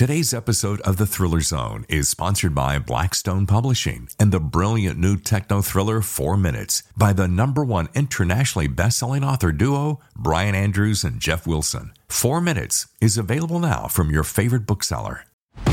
Today's episode of The Thriller Zone is sponsored by Blackstone Publishing and the brilliant new techno thriller 4 Minutes by the #1 internationally best-selling author duo Brian Andrews and Jeff Wilson. 4 Minutes is available now from your favorite bookseller.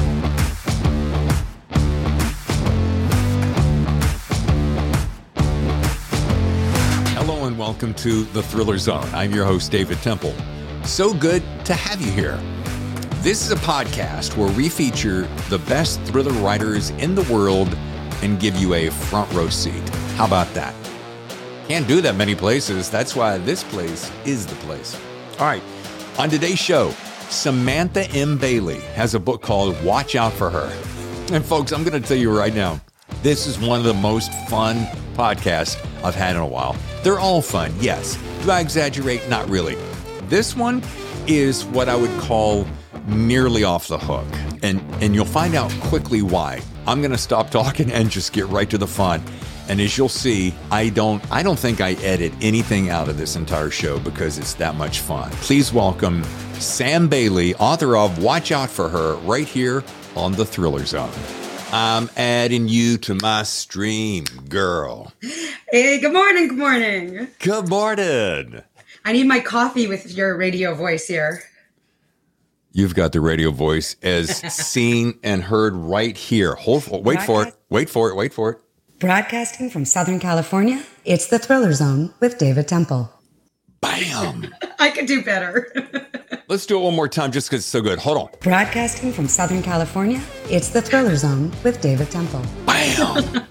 Hello and welcome to The Thriller Zone. I'm your host, David Temple. So good to have you here. This is a podcast where we feature the best thriller writers in the world and give you a front row seat. How about that? Can't do that many places. That's why this place is the place. All right. On today's show, Samantha M. Bailey has a book called Watch Out for Her. And folks, I'm going to tell you right now, this is one of the most fun podcasts I've had in a while. They're all fun, yes. Do I exaggerate? Not really. This one is what I would call nearly off the hook. And you'll find out quickly why. I'm going to stop talking and just get right to the fun. And as you'll see, I don't think I edit anything out of this entire show because it's that much fun. Please welcome Sam Bailey, author of Watch Out for Her, right here on The Thriller Zone. I'm adding you to my stream, girl. Hey, good morning, good morning. Good morning. I need my coffee with your radio voice here. You've got the radio voice as seen and heard right here. Wait for it. Broadcasting from Southern California, it's The Thriller Zone with David Temple. Bam. I could do better. Let's do it one more time just because it's so good. Hold on. Broadcasting from Southern California, it's The Thriller Zone with David Temple. Bam.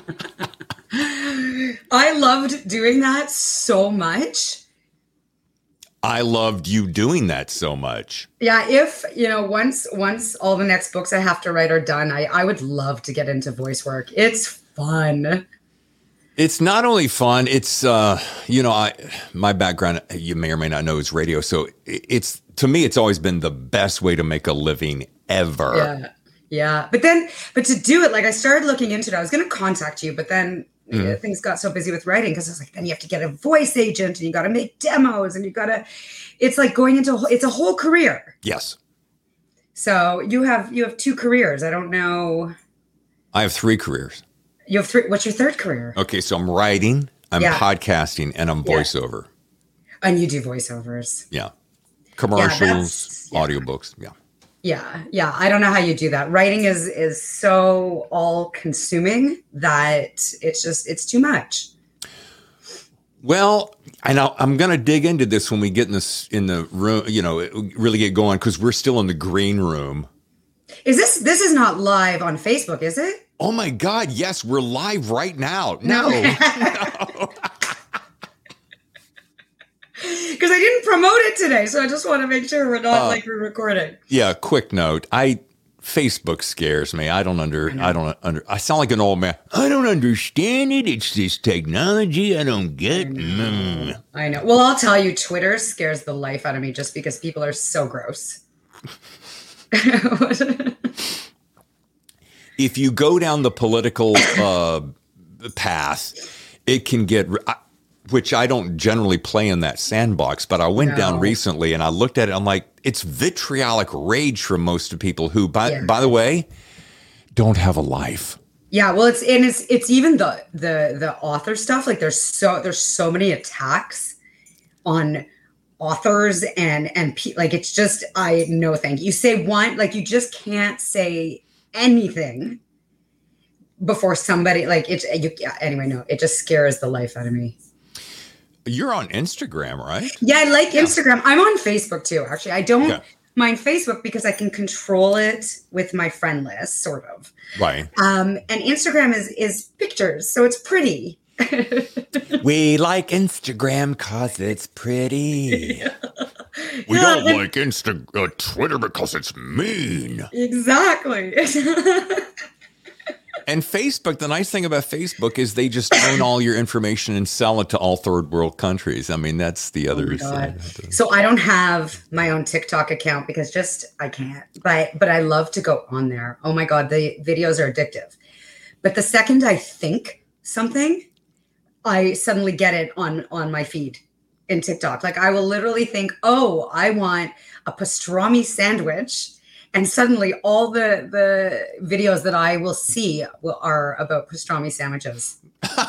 I loved doing that so much. I loved you doing that so much. Yeah, if, once all the next books I have to write are done, I would love to get into voice work. It's fun. It's not only fun, it's, my background, you may or may not know, is radio. So to me, it's always been the best way to make a living ever. Yeah. But to do it, like I started looking into it, I was going to contact you, but then things got so busy with writing because I was like, then you have to get a voice agent and you got to make demos and it's like going into, it's a whole career. Yes. So you have 2 careers. I don't know. I have 3 careers. You have 3. What's your third career? Okay. So I'm writing, I'm podcasting, and I'm voiceover. And you do voiceovers. Yeah. Commercials, audiobooks. Yeah. I don't know how you do that. Writing is so all consuming that it's too much. Well, I know I'm going to dig into this when we get in the room, really get going because we're still in the green room. This is not live on Facebook, is it? Oh my God. Yes. We're live right now. No. Because I didn't promote it today, so I just want to make sure we're not we're recording. Yeah, quick note. Facebook scares me. I sound like an old man. I don't understand it. It's this technology I don't get. I know. Well, I'll tell you, Twitter scares the life out of me just because people are so gross. If you go down the political path, it can get... which I don't generally play in that sandbox, but I went down recently and I looked at it. I'm like, it's vitriolic rage from most of people who, by the way, don't have a life. Yeah, well, it's even the author stuff. Like there's so many attacks on authors and like it's just no thank you. You say one, like you just can't say anything before somebody like it. Anyway, no, it just scares the life out of me. You're on Instagram, right? Yeah, I like Instagram. I'm on Facebook too, actually. I don't mind Facebook because I can control it with my friend list, sort of. Right. And Instagram is pictures, so it's pretty. We like Instagram because it's pretty. We don't like Twitter because it's mean. Exactly. And Facebook, the nice thing about Facebook is they just own all your information and sell it to all third world countries. I mean, that's the other thing. So I don't have my own TikTok account because I can't. But I love to go on there. Oh my God, the videos are addictive. But the second I think something, I suddenly get it on my feed in TikTok. Like I will literally think, oh, I want a pastrami sandwich. And suddenly all the videos that I will see are about pastrami sandwiches.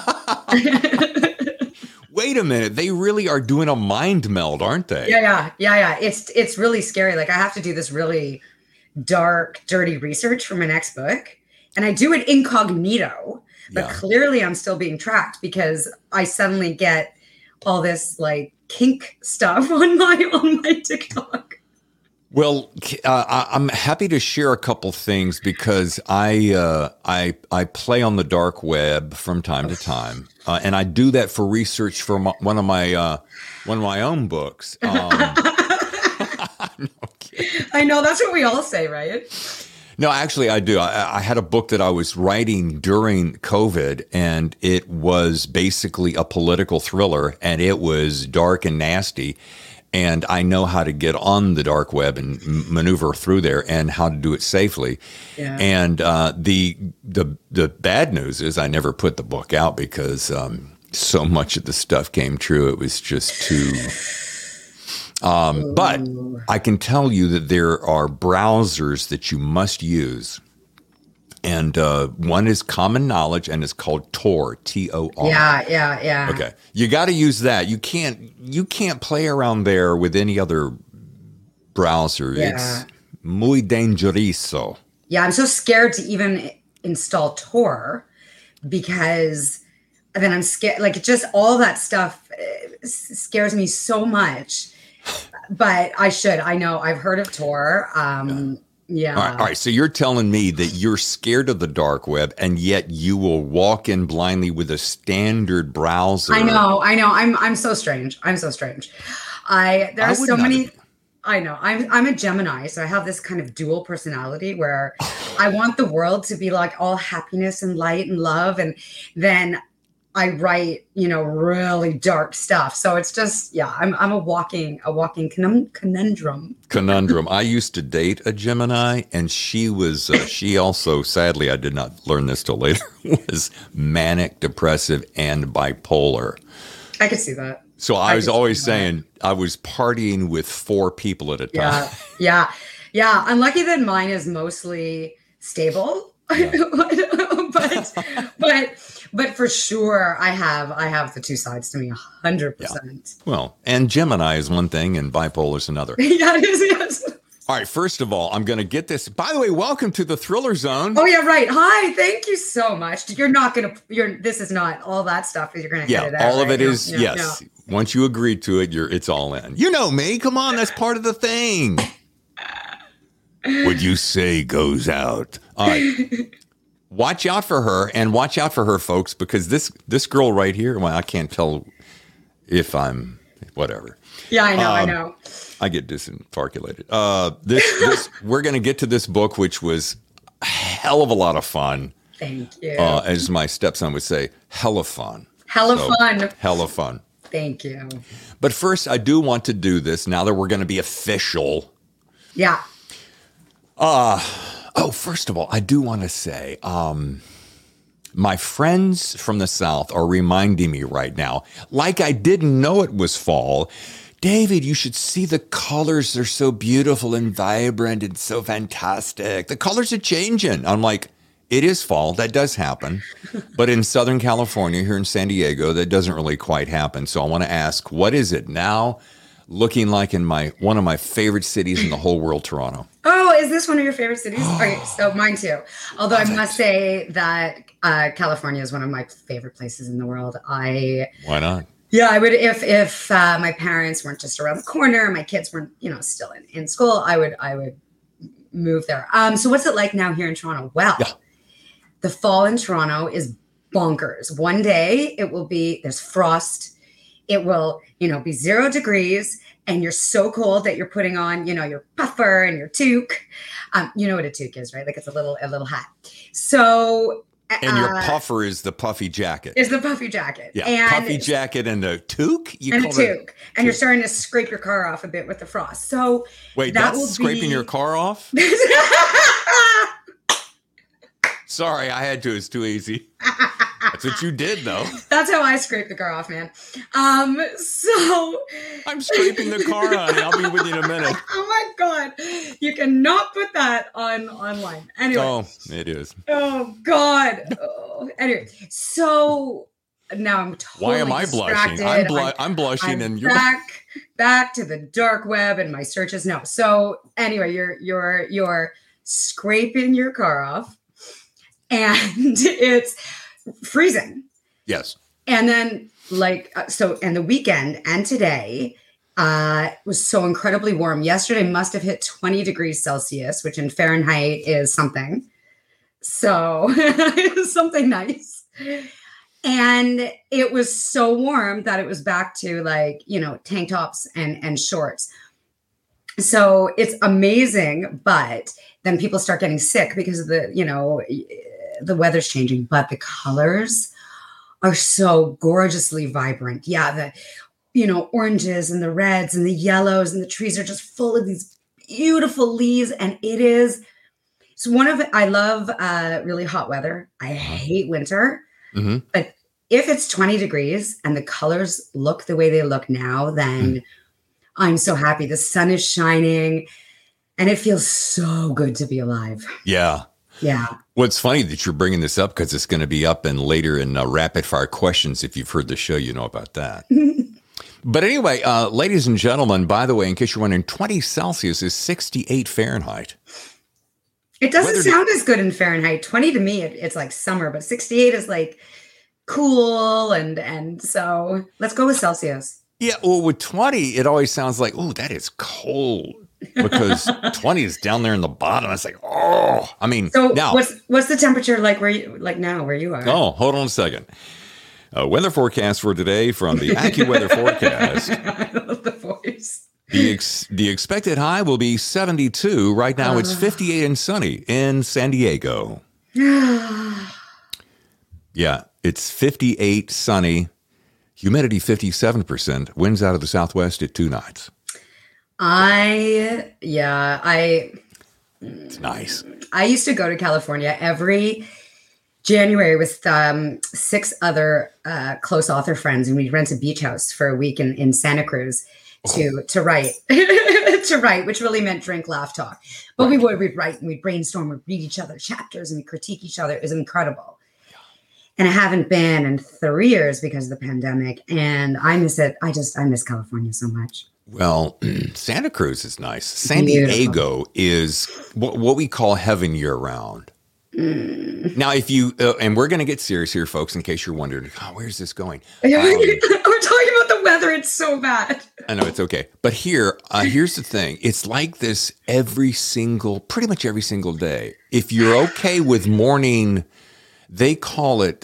Wait a minute. They really are doing a mind meld, aren't they? Yeah. It's really scary. Like I have to do this really dark, dirty research for my next book. And I do it incognito, but clearly I'm still being tracked because I suddenly get all this like kink stuff on my TikTok. Well, I'm happy to share a couple things because I play on the dark web from time to time, and I do that for research for one of my own books. No, I know that's what we all say, right? No, actually, I do. I had a book that I was writing during COVID, and it was basically a political thriller, and it was dark and nasty. And I know how to get on the dark web and maneuver through there and how to do it safely. Yeah. And the bad news is I never put the book out because so much of the stuff came true. It was just too. But I can tell you that there are browsers that you must use. And one is Common Knowledge, and it's called Tor, T-O-R. Yeah. Okay, you got to use that. You can't play around there with any other browser. Yeah. It's muy dangeroso. Yeah, I'm so scared to even install Tor because then I'm scared. Like just all that stuff scares me so much. But I should. I know. I've heard of Tor. Yeah. All right. So you're telling me that you're scared of the dark web, and yet you will walk in blindly with a standard browser. I know. I'm so strange. There are so many. I know. I'm a Gemini, so I have this kind of dual personality where I want the world to be like all happiness and light and love, and then I write, really dark stuff. So it's just, I'm a walking conundrum. I used to date a Gemini, and she was, she also, sadly, I did not learn this till later, was manic, depressive, and bipolar. I could see that. So I was always saying I was partying with 4 people at a time. Yeah. I'm lucky that mine is mostly stable. Yeah. but for sure I have the two sides to me 100%. Yeah. Well, and Gemini is one thing and bipolar is another. Yeah, it is, yes. All right, first of all, I'm going to get this. By the way, welcome to the Thriller Zone. Oh yeah, right. Hi, thank you so much. This is not all that stuff that you're going to edit out. All of it is, yes. No. Once you agree to it, it's all in. You know me. Come on, that's part of the thing. What you say goes out. All right. Watch out for her, and watch out for her, folks, because this girl right here, well, I can't tell if I'm whatever. Yeah, I know. I get disinfarculated. This we're going to get to this book, which was a hell of a lot of fun. Thank you. As my stepson would say, hella fun. Hella fun. Thank you. But first, I do want to do this now that we're going to be official. Yeah. First of all, I do want to say, my friends from the South are reminding me right now, like I didn't know it was fall. David, you should see the colors. They're so beautiful and vibrant and so fantastic. The colors are changing. I'm like, it is fall. That does happen. But in Southern California, here in San Diego, that doesn't really quite happen. So I want to ask, what is it now looking like in one of my favorite cities in the whole world, Toronto? Oh, is this one of your favorite cities? Okay, so mine too. Although I must say that California is one of my favorite places in the world. Why not? Yeah, I would if my parents weren't just around the corner, my kids weren't, still in school, I would move there. So what's it like now here in Toronto? Well, the fall in Toronto is bonkers. One day there's frost. It will, be 0 degrees, and you're so cold that you're putting on, your puffer and your toque. You know what a toque is, right? Like it's a little hat. So. And your puffer is the puffy jacket. Is the puffy jacket. Yeah, and puffy jacket and a toque? And a toque. And you're starting to scrape your car off a bit with the frost. So wait, that's scraping your car off? Sorry, I had to. It's too easy. That's what you did, though. That's how I scrape the car off, man. So I'm scraping the car, honey. I'll be with you in a minute. Oh my God. You cannot put that online. Anyway. Oh, it is. Oh God. Oh. Anyway, so now I'm totally Why am I blushing? I'm blushing, and you're back to the dark web and my searches. No. So anyway, you're scraping your car off, and it's freezing. Yes. And then and the weekend and today was so incredibly warm. Yesterday must have hit 20 degrees Celsius, which in Fahrenheit is something. So it was something nice. And it was so warm that it was back to tank tops and shorts. So it's amazing, but then people start getting sick because of the weather's changing, but the colors are so gorgeously vibrant. Yeah, the oranges and the reds and the yellows, and the trees are just full of these beautiful leaves. And it's I love really hot weather. I hate winter. Mm-hmm. But if it's 20 degrees and the colors look the way they look now, then I'm so happy. The sun is shining and it feels so good to be alive. Yeah. Yeah. Well, it's funny that you're bringing this up because it's going to be up and later in rapid fire questions. If you've heard the show, you know about that. But anyway, ladies and gentlemen, by the way, in case you're wondering, 20 Celsius is 68 Fahrenheit. It doesn't sound as good in Fahrenheit. 20 to me, it's like summer, but 68 is like cool. And so let's go with Celsius. Yeah. Well, with 20, it always sounds like, oh, that is cold. Because 20 is down there in the bottom. It's like, oh, I mean, so now what's the temperature like where you are? Oh, hold on a second. Weather forecast for today from the AccuWeather forecast. I love the voice. The expected high will be 72. Right now, it's 58 and sunny in San Diego. Yeah, it's 58 sunny, humidity 57%, winds out of the southwest at 2 knots. It's nice. I used to go to California every January with 6 other close author friends, and we'd rent a beach house for a week in Santa Cruz to write, which really meant drink, laugh, talk. But we'd write and we'd brainstorm, we'd read each other chapters and we'd critique each other. It was incredible. And I haven't been in 3 years because of the pandemic, and I miss it. I miss California so much. Well, Santa Cruz is nice. San Diego is what we call heaven year round. Now, if you, and we're going to get serious here, folks, in case you're wondering, where's this going? We're talking about the weather. It's so bad. I know, it's okay. But here's the thing. It's like this pretty much every single day. If you're okay with morning, they call it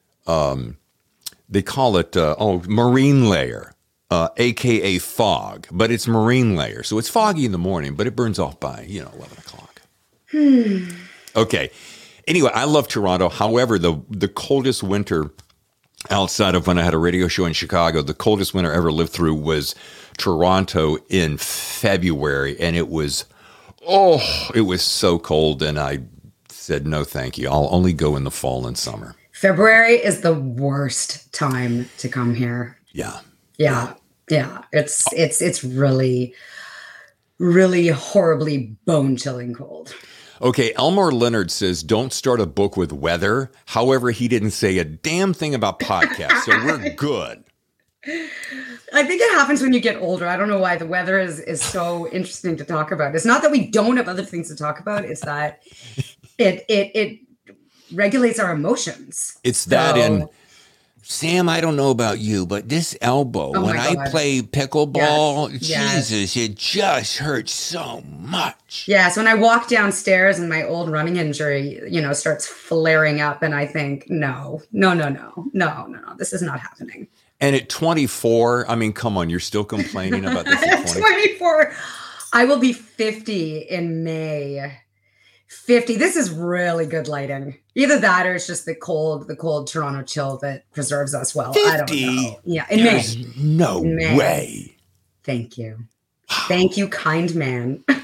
marine layer. AKA fog, but it's marine layer. So it's foggy in the morning, but it burns off by, 11 o'clock. Okay. Anyway, I love Toronto. However, the coldest winter outside of when I had a radio show in Chicago, the coldest winter I ever lived through was Toronto in February. And it was so cold. And I said, no, thank you. I'll only go in the fall and summer. February is the worst time to come here. Yeah. Yeah, it's really, really horribly bone-chilling cold. Okay, Elmore Leonard says, don't start a book with weather. However, he didn't say a damn thing about podcasts, so we're good. I think it happens when you get older. I don't know why the weather is so interesting to talk about. It's not that we don't have other things to talk about. It's that it regulates our emotions. It's that in... Sam, I don't know about you, but this elbow, when I play pickleball, Jesus, it just hurts so much. Yes, when I walk downstairs and my old running injury, starts flaring up, and I think, no, this is not happening. And at 24, I mean, come on, you're still complaining about this at 24. I will be 50 in May. 50. This is really good lighting. Either that or it's just the cold Toronto chill that preserves us well. 50? I don't know. Yeah, in There's May. No May. way. Thank you. Thank you, kind man.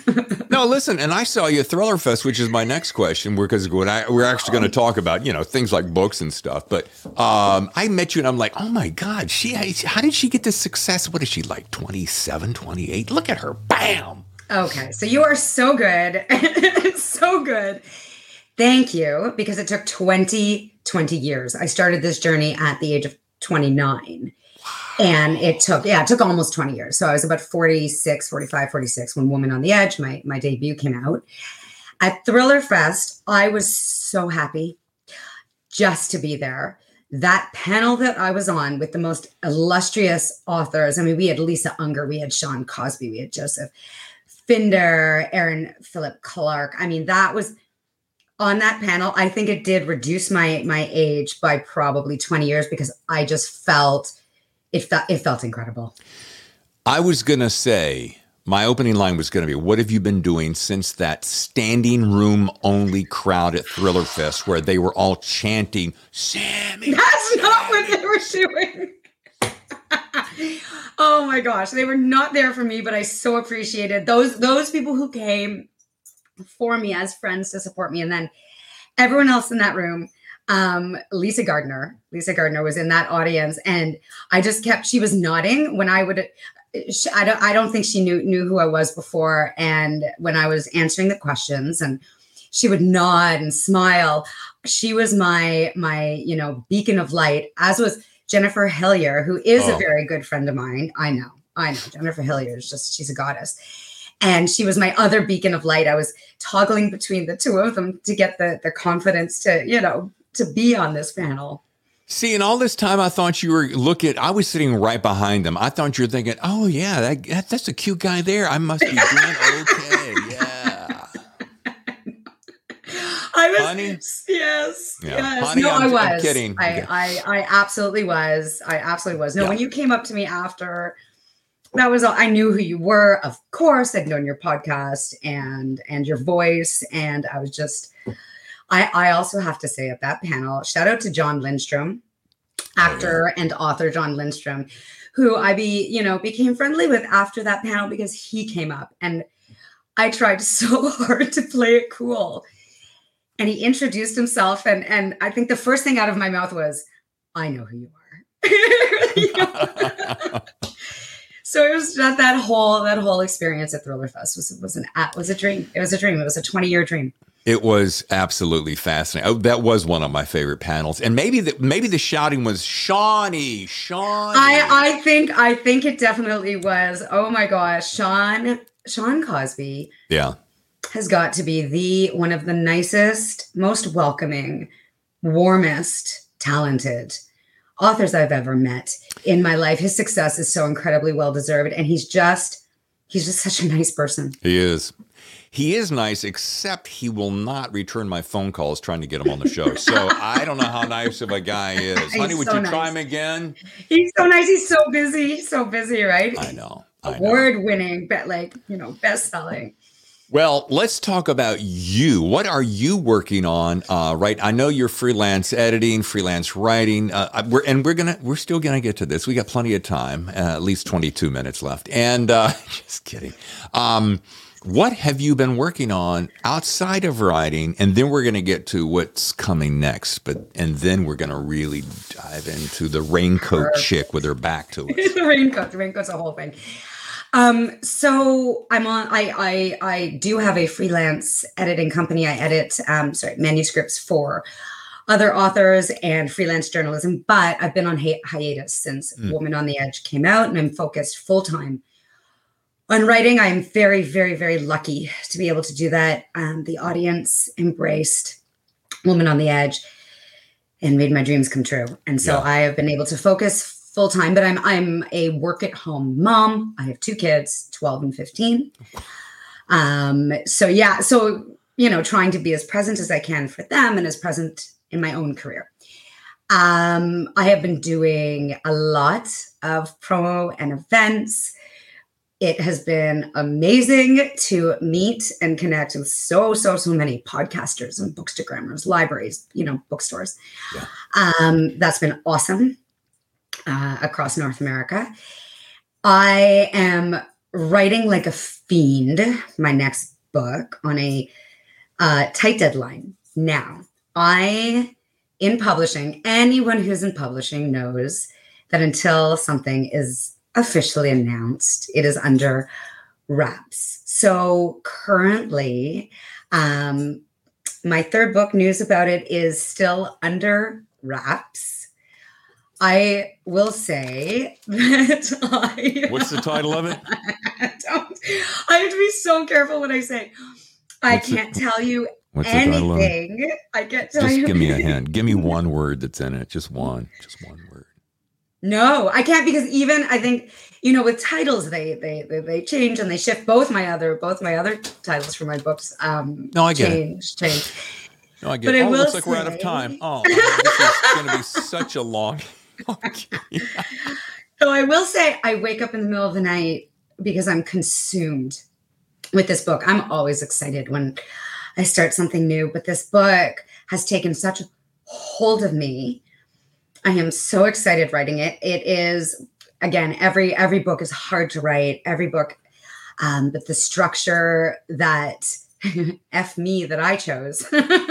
No, listen, and I saw you at Thriller Fest, which is my next question, because we're actually going to talk about, things like books and stuff. But I met you and I'm like, oh my God, how did she get this success? What is she, like 27, 28? Look at her. Bam. Okay. So you are so good. So good. Thank you. Because it took 20 years. I started this journey at the age of 29. And it took almost 20 years. So I was about 46 when Woman on the Edge, my debut came out. At Thriller Fest, I was so happy just to be there. That panel that I was on with the most illustrious authors. I mean, we had Lisa Unger, we had Sean Cosby, we had Joseph Finder, Aaron Philip Clark. I mean, that was on that panel. I think it did reduce my age by probably 20 years because I just felt it felt incredible. I was going to say, my opening line was going to be, what have you been doing since that standing room only crowd at Thriller Fest where they were all chanting, Sammy? That's not what they were doing. Oh my gosh. They were not there for me, but I so appreciated those people who came for me as friends to support me. And then everyone else in that room. Lisa Gardner was in that audience, and she was nodding when I would, I don't think she knew who I was before. And when I was answering the questions, and she would nod and smile, she was my beacon of light, as was Jennifer Hillier, who is a very good friend of mine. I know Jennifer Hillier is she's a goddess. And she was my other beacon of light. I was toggling between the two of them to get the confidence to be on this panel. See, and all this time I thought you were I was sitting right behind them. I thought you were thinking, oh yeah, that's a cute guy there. I must be doing okay. Yeah. I was, honey? Yes. Yeah. Yes. Honey, No, I was. I'm kidding. I absolutely was. I absolutely was. No, Yeah. when you came up to me after, that was all. I knew who you were. Of course, I'd known your podcast and your voice. And I was just, I also have to say at that panel, shout out to John Lindstrom, actor and author John Lindstrom, who I became friendly with after that panel because he came up and I tried so hard to play it cool. And he introduced himself. And I think the first thing out of my mouth was, I know who you are. So it was just that whole experience at Thriller Fest was a dream. It was a dream. It was a 20-year dream. It was absolutely fascinating. Oh, that was one of my favorite panels. And maybe the shouting was Shawnee. I think it definitely was. Oh my gosh, Sean Cosby. Yeah. Has got to be one of the nicest, most welcoming, warmest, talented authors I've ever met in my life. His success is so incredibly well deserved, and he's just such a nice person. He is. He is nice, except he will not return my phone calls trying to get him on the show. So I don't know how nice of a guy he is. Honey, would you try him again? He's so nice. He's so busy. He's so busy, right? I know. Award-winning, but best-selling. Well, let's talk about you. What are you working on? Right. I know you're freelance editing, freelance writing. We're still gonna get to this. We got plenty of time, at least 22 minutes left. And just kidding. What have you been working on outside of writing? And then we're gonna get to what's coming next. And then we're gonna really dive into the raincoat chick with her back to us. The raincoat's a whole thing. So I do have a freelance editing company. I edit, manuscripts for other authors and freelance journalism, but I've been on hiatus since Woman on the Edge came out, and I'm focused full time on writing. I'm very, very, very lucky to be able to do that. The audience embraced Woman on the Edge and made my dreams come true. And so I have been able to focus full time, but I'm a work at home mom. I have two kids, 12 and 15. So trying to be as present as I can for them and as present in my own career. I have been doing a lot of promo and events. It has been amazing to meet and connect with so many podcasters and bookstagrammers, libraries, bookstores. Yeah. That's been awesome. Across North America. I am writing like a fiend, my next book, on a tight deadline. Now, in publishing, anyone who's in publishing knows that until something is officially announced, it is under wraps. So currently, my third book, news about it, is still under wraps. I will say that What's the title of it? I have to be so careful what I say. I can't tell you anything. I can't tell you. Just give me a hint. Give me one word that's in it. Just one word. No, I can't, because even I think, with titles, they change and they shift. Both my other titles for my books no, I get change. No, I get but it. I will looks like say, we're out of time. Oh, this is going to be such a long. So I will say, I wake up in the middle of the night because I'm consumed with this book. I'm always excited when I start something new, but this book has taken such hold of me. I am so excited writing it. It is, again, every book is hard to write. Every book, but the structure that F me that I chose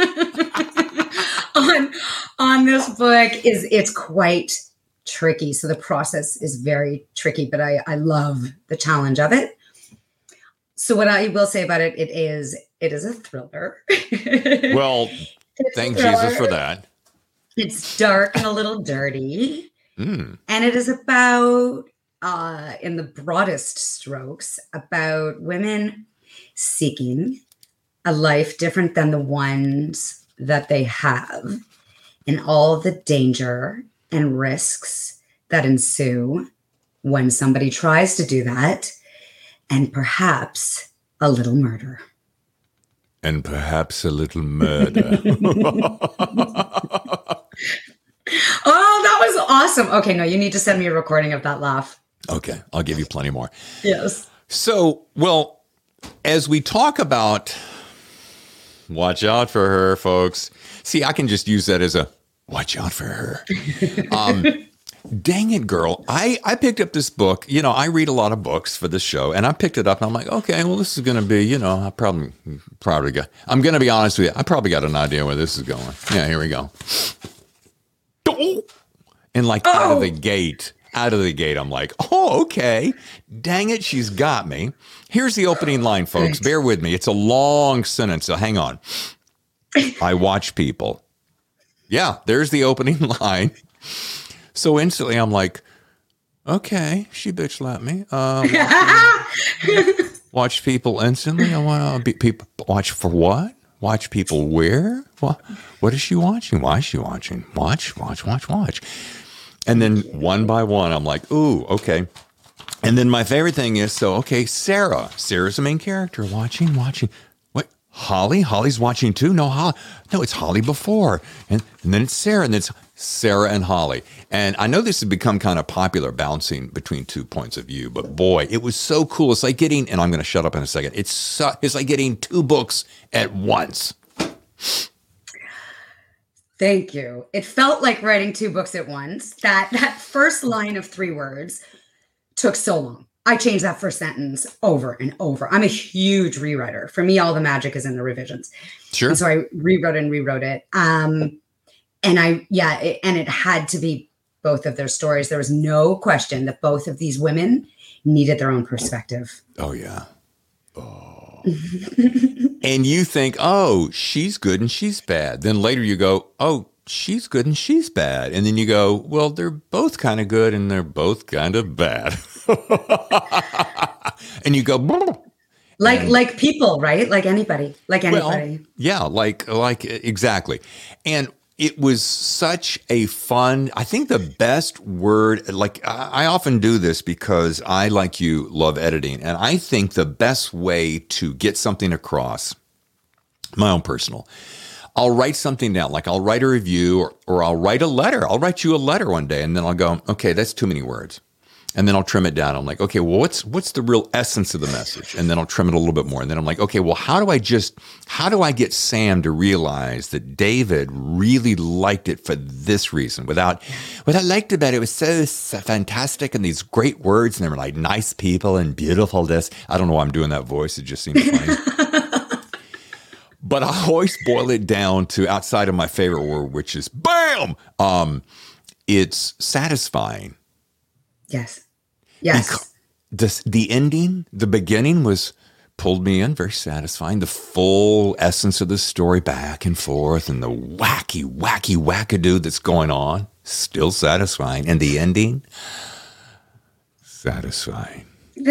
on this book it's quite tricky. So the process is very tricky, but I love the challenge of it. So what I will say about it, it is a thriller. Well, thank Jesus for that. It's dark and a little dirty. Mm. And it is about, in the broadest strokes, about women seeking a life different than the ones that they have, and all the danger and risks that ensue when somebody tries to do that, and perhaps a little murder. And perhaps a little murder. Oh, that was awesome. Okay, no, you need to send me a recording of that laugh. Okay, I'll give you plenty more. Yes. So, well, as we talk about, watch out for her, folks. See, I can just use that as a watch out for her. Dang it, girl. I picked up this book. I read a lot of books for this show, and I picked it up, and I'm like, okay, well, this is going to be, I'm going to be honest with you. I probably got an idea where this is going. Yeah, here we go. And out of the gate, I'm like, oh, okay. Dang it, she's got me. Here's the opening line, folks. Bear with me. It's a long sentence, so hang on. I watch people. Yeah, there's the opening line. So instantly I'm like, okay, she bitch slapped me. Watch people instantly. I want to be people. Watch for what? Watch people where? What is she watching? Why is she watching? Watch. And then one by one, I'm like, ooh, okay. And then my favorite thing is, Sarah's the main character. Watching. What? Holly's watching too? No, it's Holly before. And then it's Sarah, and then it's Sarah and Holly. And I know this has become kind of popular, bouncing between two points of view, but boy, it was so cool. It's like getting, and I'm going to shut up in a second. It's like getting two books at once. Thank you. It felt like writing two books at once. That first line of 3 words took so long. I changed that first sentence over and over. I'm a huge rewriter. For me, all the magic is in the revisions. Sure. And so I rewrote it. And it had to be both of their stories. There was no question that both of these women needed their own perspective. Oh, yeah. Oh. And you think, oh, she's good and she's bad. Then later you go, oh, she's good and she's bad. And then you go, well, they're both kind of good and they're both kind of bad. And you go, like people, right? Like anybody, Well, yeah, like exactly. And it was such a fun, I think the best word, I often do this because I, like you, love editing. And I think the best way to get something across, my own personal, I'll write something down, like I'll write a review or I'll write a letter. I'll write you a letter one day and then I'll go, okay, that's too many words. And then I'll trim it down. I'm like, okay, well, what's the real essence of the message? And then I'll trim it a little bit more. And then I'm like, okay, well, how do I get Sam to realize that David really liked it for this reason? What I liked about it was so fantastic and these great words, and they were like nice people and beautiful this. I don't know why I'm doing that voice. It just seems funny. But I always boil it down to outside of my favorite word, which is BAM! It's satisfying. Yes. Yes. The ending, the beginning pulled me in, very satisfying. The full essence of the story back and forth and the wacky wackadoo that's going on, still satisfying. And the ending, satisfying.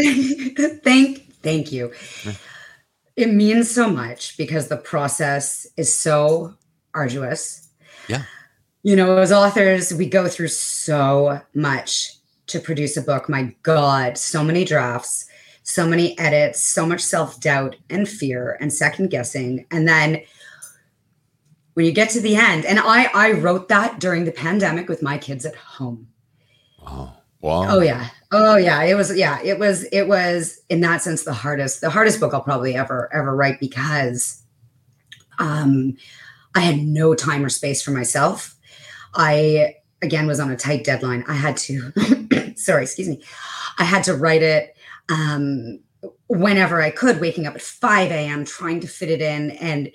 Thank you. It means so much because the process is so arduous. Yeah. As authors, we go through so much to produce a book. My God, so many drafts, so many edits, so much self-doubt and fear and second guessing. And then when you get to the end, and I wrote that during the pandemic with my kids at home. Wow. Wow. Oh yeah. It was in that sense the hardest book I'll probably ever write because I had no time or space for myself. I again was on a tight deadline. I had to I had to write it whenever I could, waking up at 5 a.m. trying to fit it in. And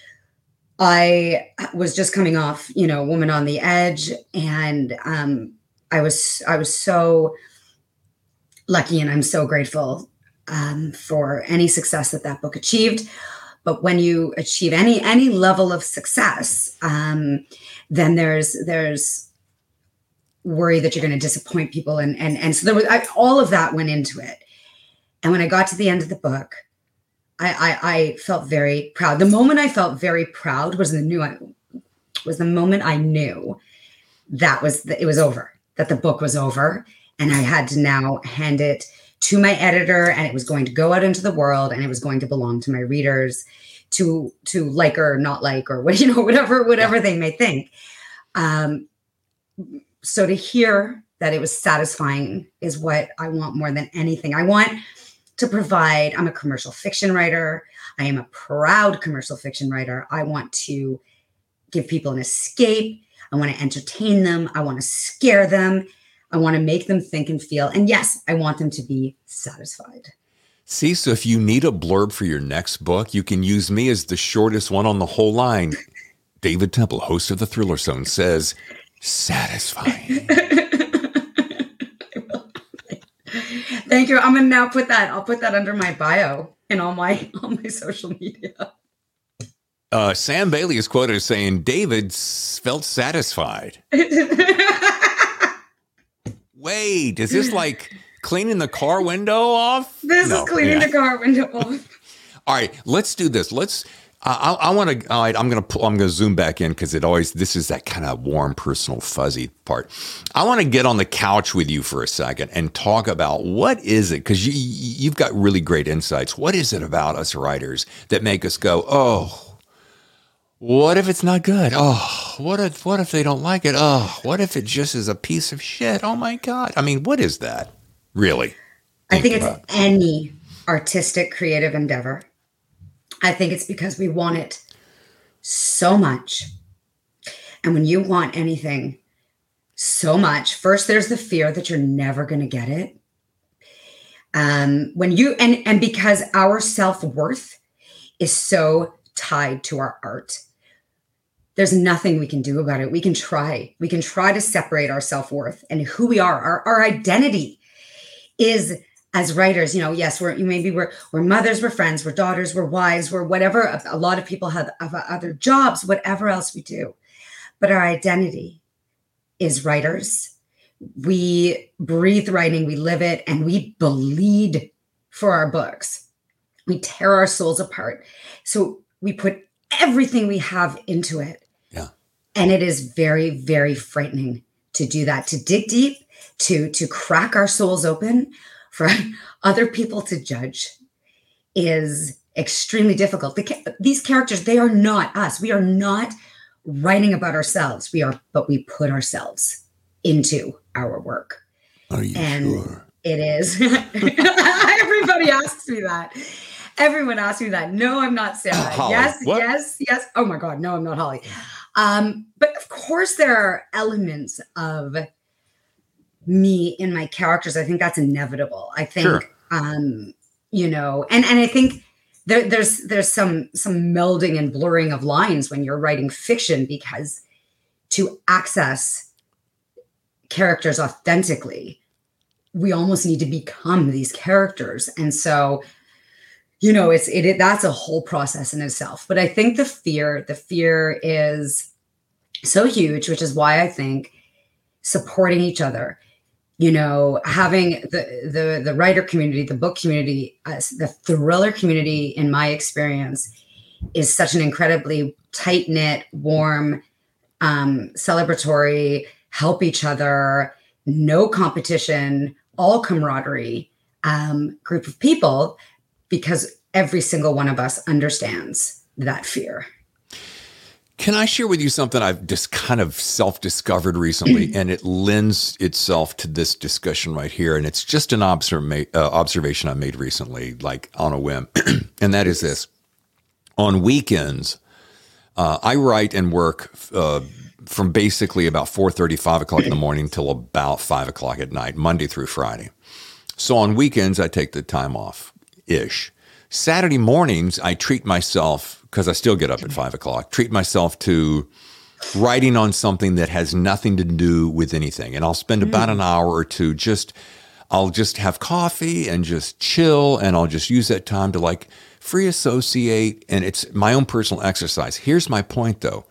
I was just coming off, Woman on the Edge. And I was so lucky, and I'm so grateful for any success that book achieved. But when you achieve any level of success, then there's worry that you're going to disappoint people. And so there was all of that went into it. And when I got to the end of the book, I felt very proud. The moment I felt very proud was the moment I knew it was over, that the book was over. And I had to now hand it to my editor, and it was going to go out into the world, and it was going to belong to my readers to like or not like, or whatever they may think. So to hear that it was satisfying is what I want more than anything. I want to provide, I'm a commercial fiction writer. I am a proud commercial fiction writer. I want to give people an escape. I want to entertain them. I want to scare them. I want to make them think and feel. And yes, I want them to be satisfied. See, so if you need a blurb for your next book, you can use me as the shortest one on the whole line. David Temple, host of The Thriller Zone, says, satisfying. Thank you. I'm gonna now I'll put that under my bio and all my social media. Sam Bailey is quoted as saying, David felt satisfied. Wait, is this like cleaning the car window off? This is cleaning the car window off. All right, let's do this. I want to. All right, I'm gonna zoom back in because this is that kind of warm, personal, fuzzy part. I want to get on the couch with you for a second and talk about what is it, because you've got really great insights. What is it about us writers that make us go, oh, what if it's not good? Oh, what if they don't like it? Oh, what if it just is a piece of shit? Oh my God! I mean, what is that really? I think it's any artistic, creative endeavor. I think it's because we want it so much. And when you want anything so much, first there's the fear that you're never going to get it. And because our self-worth is so tied to our art, there's nothing we can do about it. We can try to separate our self-worth and who we are. Our identity is, as writers, yes, we're mothers, we're friends, we're daughters, we're wives, we're whatever. A lot of people have other jobs, whatever else we do. But our identity is writers. We breathe writing, we live it, and we bleed for our books. We tear our souls apart. So we put everything we have into it. Yeah. And it is very, very frightening to do that, to dig deep, to crack our souls open. For other people to judge is extremely difficult. These characters, they are not us. We are not writing about ourselves. But we put ourselves into our work. Are you sure? It is. Everybody asks me that. Everyone asks me that. No, I'm not Sarah. Holly. Yes, What? yes. Oh my God. No, I'm not Holly. But of course there are elements of me in my characters. I think that's inevitable. I think, Sure. you know, and I think there's some melding and blurring of lines when you're writing fiction, because to access characters authentically, we almost need to become these characters. And so, you know, that's a whole process in itself. But I think the fear is so huge, which is why I think supporting each other, you know, having the writer community, the book community, the thriller community, in my experience, is such an incredibly tight-knit, warm, celebratory, help each other, no competition, all camaraderie group of people, because every single one of us understands that fear. Can I share with you something I've just kind of self-discovered recently, and it lends itself to this discussion right here, and it's just an observation I made recently, like on a whim, and that is this. On weekends, I write and work from basically about 4:30, 5 o'clock in the morning till about 5 o'clock at night, Monday through Friday. So on weekends, I take the time off-ish. Saturday mornings, I treat myself, because I still get up at 5 o'clock, treat myself to writing on something that has nothing to do with anything. And I'll spend about an hour or two I'll just have coffee and just chill, and I'll just use that time to like free associate, and it's my own personal exercise. Here's my point though.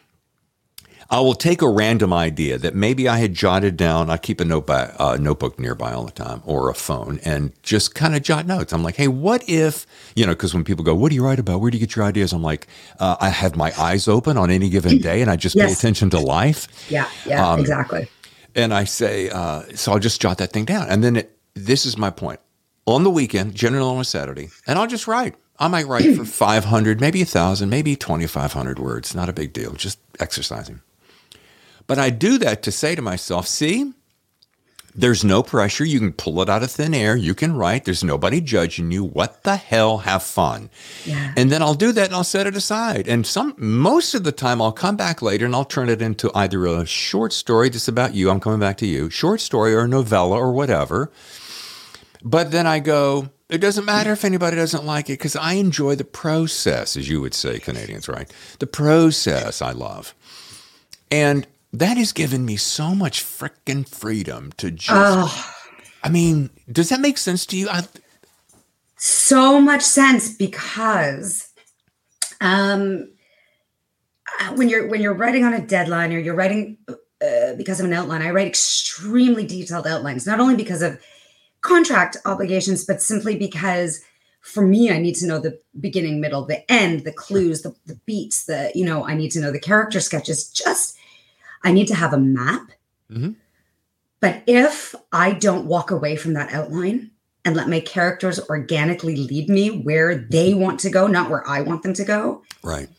I will take a random idea that maybe I had jotted down. I keep a notebook nearby all the time, or a phone, and just kind of jot notes. I'm like, hey, what if, you know, because when people go, what do you write about? Where do you get your ideas? I'm like, I have my eyes open on any given day, and I just pay attention to life. Yeah, exactly. And I say, so I'll just jot that thing down. And then this is my point. On the weekend, generally on a Saturday, and I'll just write. I might write for 500, maybe 1,000, maybe 2,500 words. Not a big deal, just exercising. But I do that to say to myself, see, there's no pressure. You can pull it out of thin air. You can write. There's nobody judging you. What the hell? Have fun. Yeah. And then I'll do that and I'll set it aside. And most of the time I'll come back later and I'll turn it into either a short story that's about you. I'm coming back to you. Short story or a novella or whatever. But then I go, it doesn't matter if anybody doesn't like it, because I enjoy the process, as you would say, Canadians, right? The process I love. And that has given me so much freaking freedom to just, I mean, does that make sense to you? So much sense, because when you're writing on a deadline, or you're writing because of an outline, I write extremely detailed outlines, not only because of contract obligations, but simply because for me, I need to know the beginning, middle, the end, the clues, the beats, I need to know the character sketches. I need to have a map. Mm-hmm. But if I don't walk away from that outline and let my characters organically lead me where they want to go, not where I want them to go, right?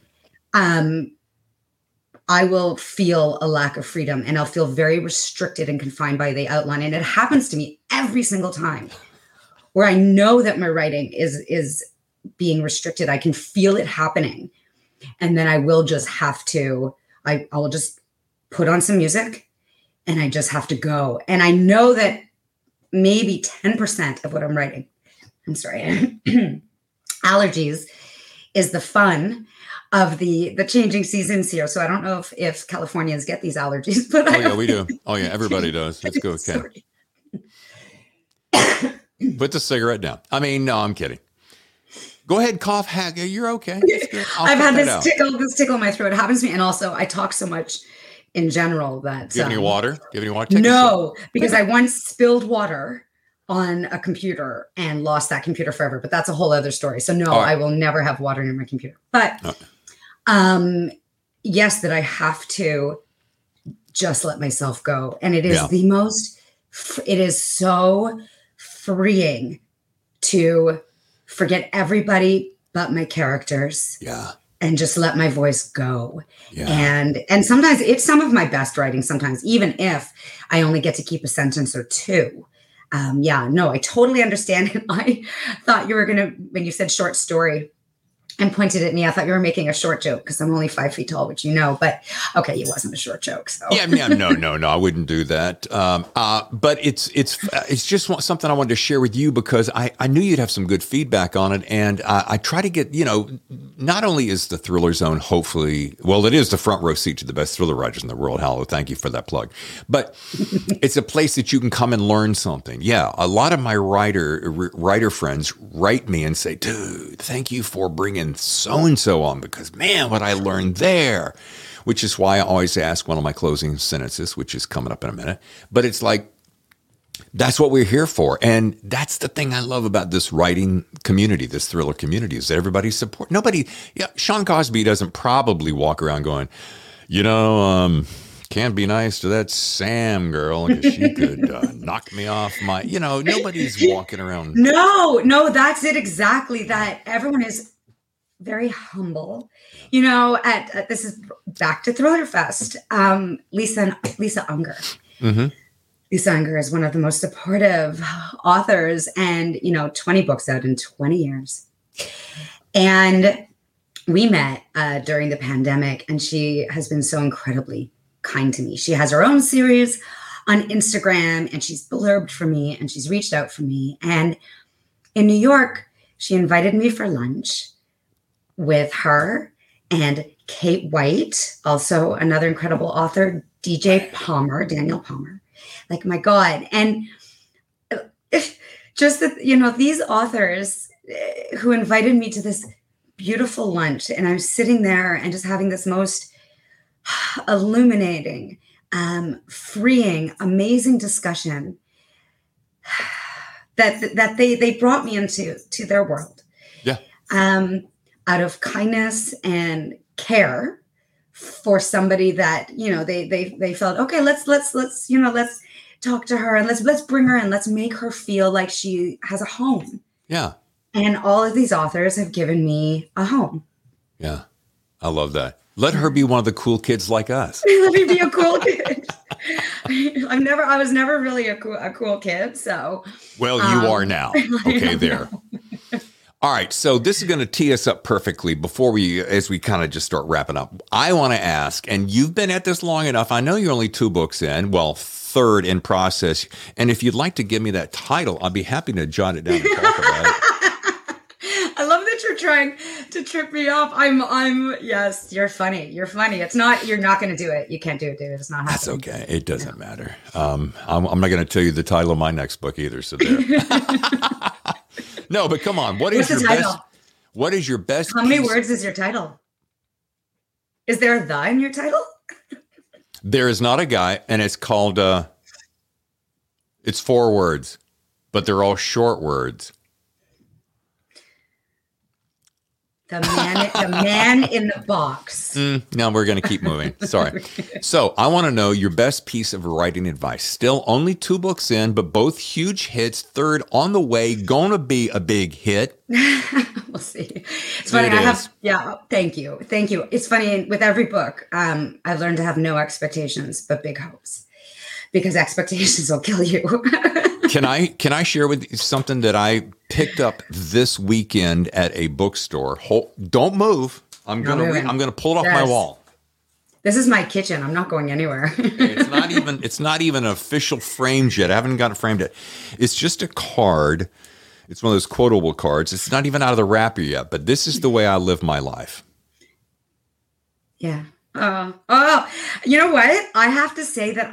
I will feel a lack of freedom, and I'll feel very restricted and confined by the outline. And it happens to me every single time where I know that my writing is being restricted. I can feel it happening. And then I will just have to, I will just put on some music, and I just have to go. And I know that maybe 10% of what I'm writing, allergies, is the fun of the changing seasons here. So I don't know if Californians get these allergies, but yeah, we do. Oh yeah, everybody does. Let's go, Ken. Put the cigarette down. I mean, no, I'm kidding. Go ahead, cough, hack. You're okay. I've had this tickle in my throat. It happens to me, and also I talk so much in general that. Do you have any water? Do you have any water? No, because I once spilled water on a computer and lost that computer forever. But that's a whole other story. So no, I will never have water in my computer. But yes, that I have to just let myself go, and it is it is so freeing to forget everybody but my characters. Yeah. and just let my voice go. Yeah. And sometimes it's some of my best writing, sometimes, even if I only get to keep a sentence or two. No, I totally understand it. I thought you were going to, when you said short story and pointed at me, I thought you were making a short joke because I'm only 5 feet tall, which you know, but okay, it wasn't a short joke. So yeah, no, I wouldn't do that. But it's just something I wanted to share with you because I knew you'd have some good feedback on it. And I try to get, not only is the Thriller Zone, hopefully, well, it is the front row seat to the best thriller writers in the world. Hello, thank you for that plug. But it's a place that you can come and learn something. Yeah, a lot of my writer friends write me and say, dude, thank you for bringing so-and-so on because, man, what I learned there. Which is why I always ask one of my closing sentences, which is coming up in a minute. But it's like, that's what we're here for. And that's the thing I love about this writing community, this thriller community, is that everybody supports. Sean Cosby doesn't probably walk around going, can't be nice to that Sam girl because she could knock me off my, nobody's walking around. No, that's it exactly. That everyone is very humble. At this is back to Thriller Fest. Lisa Unger. Mm-hmm. Lisa Unger is one of the most supportive authors, and 20 books out in 20 years. And we met during the pandemic, and she has been so incredibly kind to me. She has her own series on Instagram, and she's blurbed for me, and she's reached out for me. And in New York, she invited me for lunch with her and Kate White, also another incredible author, DJ Palmer, Daniel Palmer. Like, my God. And just that, these authors who invited me to this beautiful lunch, and I'm sitting there and just having this most illuminating, freeing, amazing discussion that they brought me into their world. Yeah. Out of kindness and care for somebody that, they felt, okay, let's talk to her and let's bring her in. Let's make her feel like she has a home. Yeah. And all of these authors have given me a home. Yeah. I love that. Let her be one of the cool kids like us. Let me be a cool kid. I was never really a cool kid. So. Well, you are now. Okay, there. All right, so this is going to tee us up perfectly as we kind of just start wrapping up. I want to ask, and you've been at this long enough. I know you're only 2 books in, well, 3rd in process. And if you'd like to give me that title, I'll be happy to jot it down and talk about it. I love that you're trying to trip me up. Yes, you're funny. You're funny. You're not going to do it. You can't do it, dude. It's not happening. That's okay. It doesn't matter. I'm not going to tell you the title of my next book either. So there. No, but come on. What is your best? How many words is your title? Is there a "the" in your title? There is not a guy, and it's called, it's 4 words, but they're all short words. The man in the box. No, we're going to keep moving. Sorry. So I want to know your best piece of writing advice. Still only 2 books in, but both huge hits. 3rd on the way, going to be a big hit. We'll see. It's funny. Thank you. It's funny. With every book, I've learned to have no expectations, but big hopes, because expectations will kill you. Can I share with you something that I picked up this weekend at a bookstore? Don't move. I'm gonna pull it off my wall. This is my kitchen. I'm not going anywhere. It's not even official framed yet. I haven't got it framed yet. It's just a card. It's one of those quotable cards. It's not even out of the wrapper yet. But this is the way I live my life. Yeah. You know what? I have to say that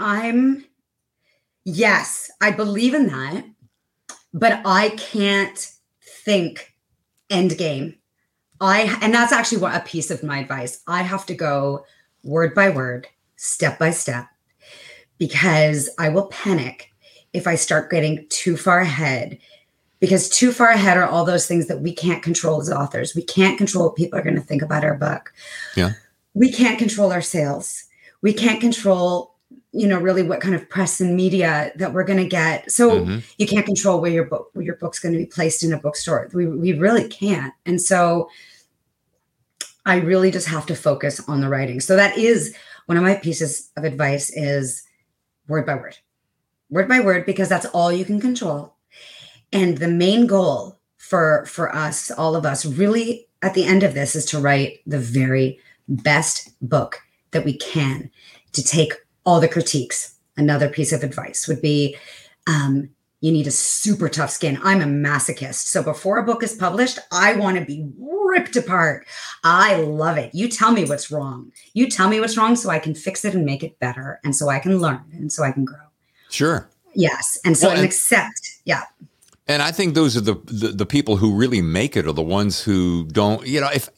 yes, I believe in that, but I can't think end game. And that's actually a piece of my advice. I have to go word by word, step by step, because I will panic if I start getting too far ahead, because too far ahead are all those things that we can't control as authors. We can't control what people are going to think about our book. Yeah. We can't control our sales. We can't control really what kind of press and media that we're going to get. So you can't control where your book's going to be placed in a bookstore. We really can't. And so I really just have to focus on the writing. So that is one of my pieces of advice is word by word, because that's all you can control. And the main goal for us, all of us, really at the end of this is to write the very best book that we can, to take all the critiques. Another piece of advice would be, you need a super tough skin. I'm a masochist. So before a book is published, I want to be ripped apart. I love it. You tell me what's wrong. You tell me what's wrong so I can fix it and make it better. And so I can learn and so I can grow. Sure. Yes. And so and accept. Yeah. And I think those are the people who really make it are the ones who don't,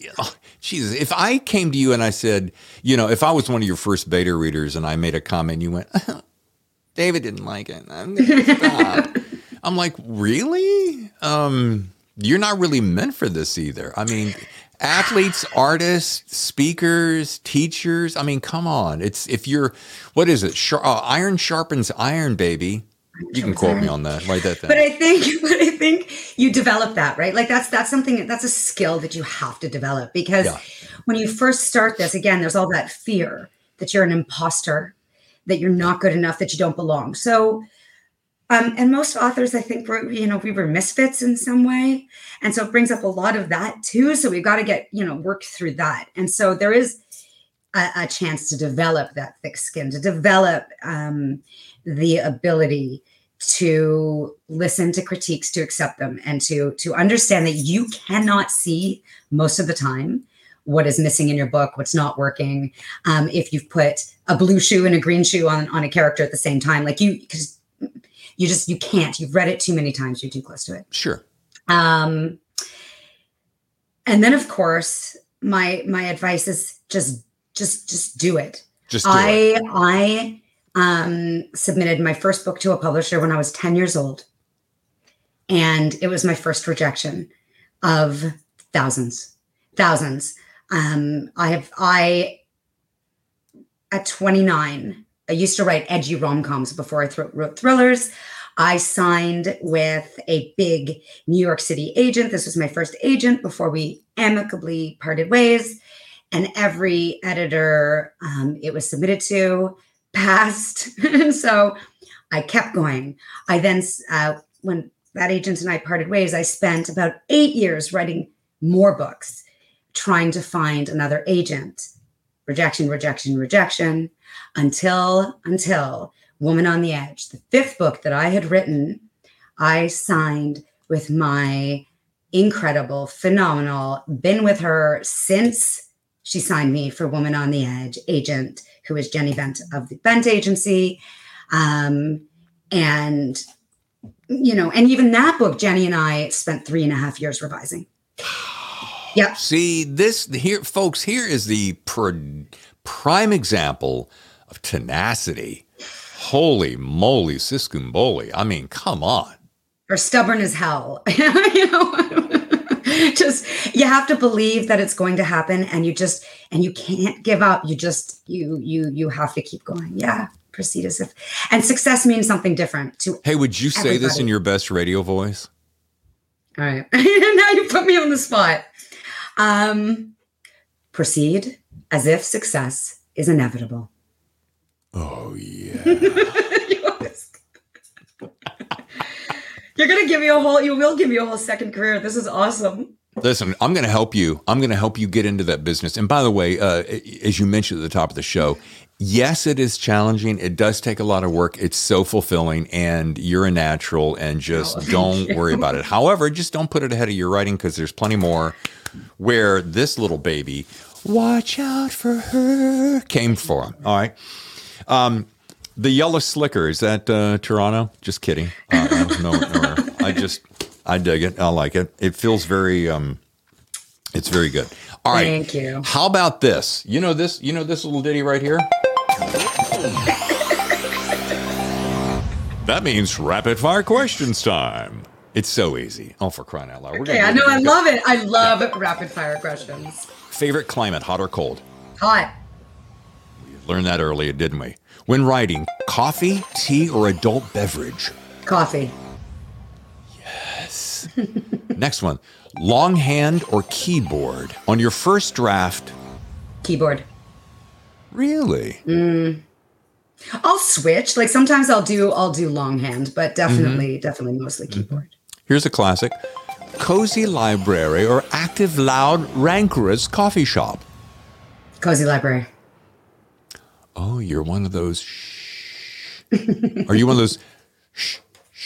if I came to you and I said, if I was one of your first beta readers and I made a comment, you went, David didn't like it. I'm going to stop. I'm like, really? You're not really meant for this either. I mean, athletes, artists, speakers, teachers. I mean, come on. What is it? Iron sharpens iron, baby. You can quote me on that. Write that down. But I think you develop that, right? Like that's something, that's a skill that you have to develop, because when you first start this, again, there's all that fear that you're an imposter, that you're not good enough, that you don't belong. So, and most authors, I think we were misfits in some way. And so it brings up a lot of that too. So we've got to work through that. And so there is a chance to develop that thick skin, to develop the ability to listen to critiques, to accept them, and to understand that you cannot see most of the time what is missing in your book, what's not working. If you've put a blue shoe and a green shoe on a character at the same time, because you can't. You've read it too many times. You're too close to it. Sure. And then, of course, my advice is just do it. Just do it. I submitted my first book to a publisher when I was 10 years old. And it was my first rejection of thousands. At 29, I used to write edgy rom-coms before I wrote thrillers. I signed with a big New York City agent. This was my first agent before we amicably parted ways. And every editor it was submitted to passed. So I kept going. I then, when that agent and I parted ways, I spent about 8 years writing more books, trying to find another agent. Rejection, until Woman on the Edge, the fifth book that I had written. I signed with my incredible, phenomenal, been with her since she signed me for Woman on the Edge agent, who is Jenny Bent of the Bent Agency. And even that book, Jenny and I spent 3.5 years revising. Yep. See, folks, here is the prime example of tenacity. Holy moly, Siskumboli. I mean, come on. Or stubborn as hell. Just, you have to believe that it's going to happen, and you can't give up. You have to keep going. Yeah. Proceed as if, and success means something different to Hey, would you everybody. say this in your best radio voice? All right. Now you put me on the spot. Proceed as if success is inevitable. Oh, yeah. You're going to give me you will give me a whole second career. This is awesome. Listen, I'm going to help you. I'm going to help you get into that business. And by the way, as you mentioned at the top of the show, yes, it is challenging. It does take a lot of work. It's so fulfilling, and you're a natural, and just don't worry about it. However, just don't put it ahead of your writing, because there's plenty more where this little baby, watch out for her, came from. All right. The Yellow Slicker, is that Toronto? Just kidding. No, I dig it. I like it. It feels very, it's very good. All right. Thank you. How about this? You know this little ditty right here? That means rapid fire questions time. It's so easy. Oh, for crying out loud. Okay, I know. I love it. I love rapid fire questions. Favorite climate, hot or cold? Hot. We learned that earlier, didn't we? When writing, coffee, tea, or adult beverage? Coffee. Yes. next one. Longhand or keyboard? On your first draft. Keyboard. Really? I'll switch. Like sometimes I'll do longhand, but definitely mostly keyboard. Here's a classic. Cozy library or active, loud, rancorous coffee shop? Cozy library. Oh, you're one of those shh. Are you one of those shh?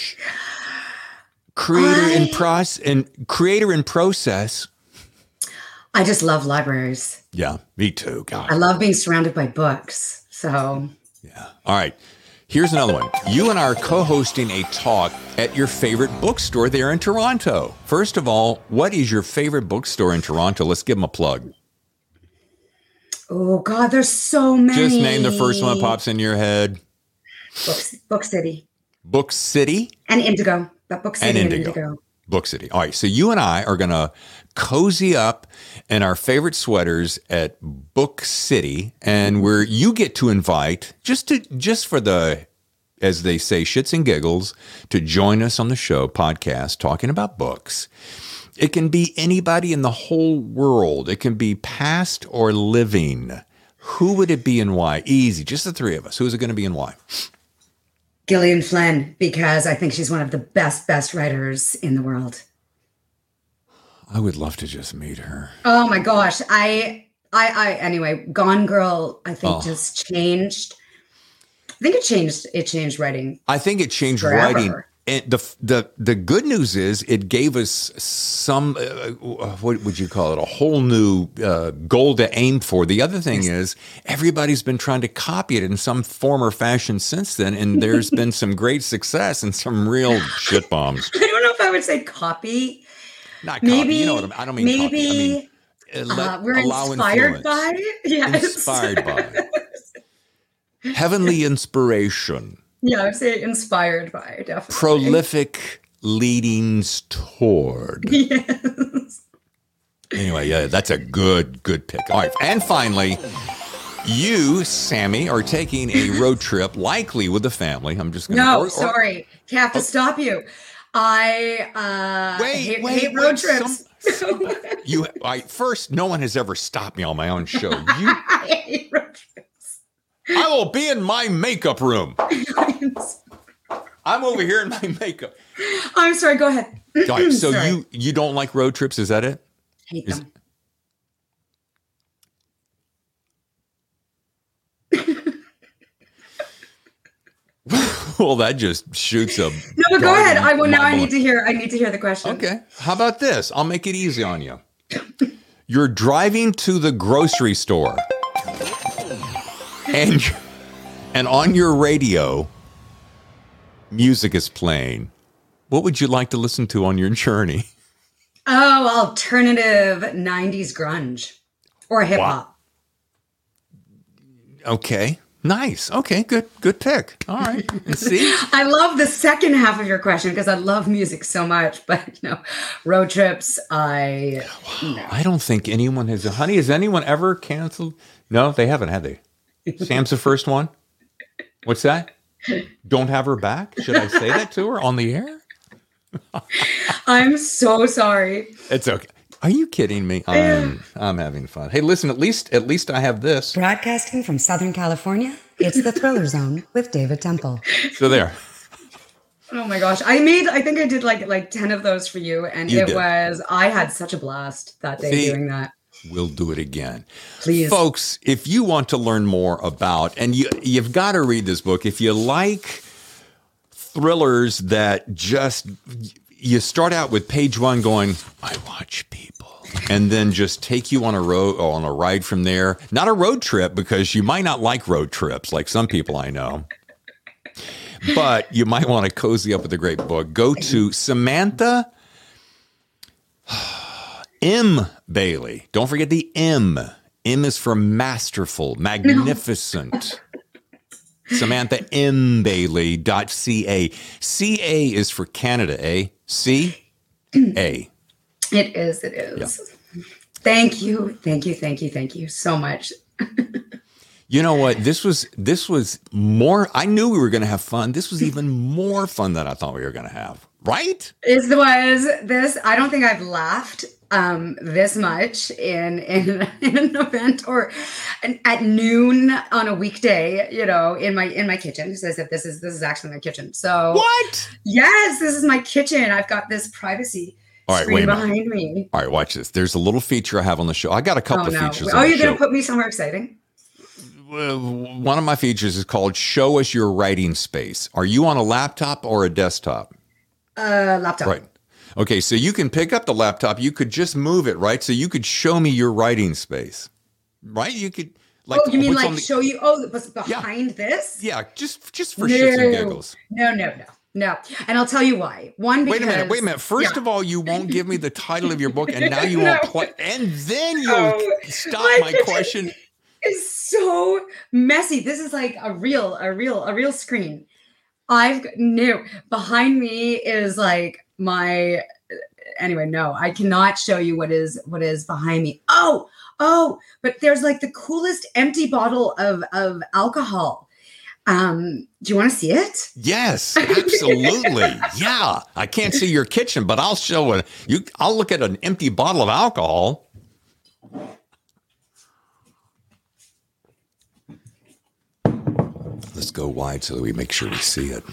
Creator in process. I just love libraries. Yeah, me too. God. I love being surrounded by books. So yeah. All right. Here's another one. You and I are co-hosting a talk at your favorite bookstore there in Toronto. First of all, what is your favorite bookstore in Toronto? Let's give them a plug. Oh God, there's so many. Just name the first one that pops in your head. Book City. Book City? And Indigo. But Book City and Indigo. Book City. All right. So you and I are going to cozy up in our favorite sweaters at Book City, and where you get to invite just for the, as they say, shits and giggles, to join us on the show podcast talking about books. It can be anybody in the whole world. It can be past or living. Who would it be and why? Easy. Just the three of us. Who is it going to be and why? Gillian Flynn, because I think she's one of the best writers in the world. I would love to just meet her. Oh my gosh. Anyway, Gone Girl, I think just changed. I think it changed writing. I think it changed forever. writing. And the good news is it gave us some, what would you call it? A whole new goal to aim for. The other thing is everybody's been trying to copy it in some form or fashion since then. And there's been some great success and some real shit bombs. I don't know if I would say copy. Not copy. You know what I mean? I don't mean maybe, copy. I mean, we're inspired influence. by. Yes. Inspired by. Heavenly inspiration. Yeah, I would say inspired by, definitely. Prolific leadings toward. Yes. Anyway, yeah, that's a good pick. All right, and finally, you, Sammy, are taking a road trip, likely with the family. I'm just going to... Sorry. Have to stop you. I hate road trips. First, no one has ever stopped me on my own show. I hate road trips. I will be in my makeup room. I'm over here in my makeup. I'm sorry. Go ahead. All right, so you don't like road trips? Is that it? Hate them. Well, that just shoots a. No, but go ahead. I need to hear the question. Okay. How about this? I'll make it easy on you. You're driving to the grocery store. And on your radio, music is playing. What would you like to listen to on your journey? Oh, alternative 90s grunge or hip hop. Okay. Nice. Okay, good pick. All right. And see? I love the second half of your question because I love music so much, but road trips, no. I don't think anyone has. Honey, has anyone ever canceled? No, they haven't, have they? Sam's the first one. What's that? Don't have her back? Should I say that to her on the air? I'm so sorry. It's okay. Are you kidding me? I'm having fun. Hey, listen, at least I have this. Broadcasting from Southern California, it's the Thriller Zone with David Temple. So there. Oh my gosh. I think I did like 10 of those for you. And I had such a blast that day doing that. We'll do it again. Please. Folks, if you want to learn more about, and you've got to read this book, if you like thrillers that just, you start out with page one going, I watch people, and then just take you on a ride from there. Not a road trip, because you might not like road trips like some people I know. But you might want to cozy up with a great book. Go to Samantha M. Bailey. Don't forget the M. M is for masterful, magnificent. Samantha M. Bailey.ca. CA is for Canada, eh? C-A. It is. Yeah. Thank you so much. You know what? This was more, I knew we were going to have fun. This was even more fun than I thought we were going to have. right? Was this? I don't think I've laughed this much in an event or at noon on a weekday, in my kitchen. So I said, this is actually my kitchen. So what? Yes, this is my kitchen. I've got this privacy screen behind me. All right, watch this. There's a little feature I have on the show. I got a couple of features. Oh, you're going to put me somewhere exciting? One of my features is called Show Us Your Writing Space. Are you on a laptop or a desktop? Laptop. Right. Okay, so you can pick up the laptop. You could just move it, right? So you could show me your writing space, right? You could you mean show you? Oh, what's behind this? Yeah, just for shits and giggles. No. And I'll tell you why. One, because... Wait a minute. First of all, you won't give me the title of your book, and now you won't play, and then you'll stop my question. It's so messy. This is like a real screen. Behind me is like my... Anyway, no, I cannot show you what is behind me. Oh, but there's like the coolest empty bottle of alcohol. Do you want to see it? Yes, absolutely. Yeah. I can't see your kitchen, but I'll show it. I'll look at an empty bottle of alcohol. Let's go wide so that we make sure we see it.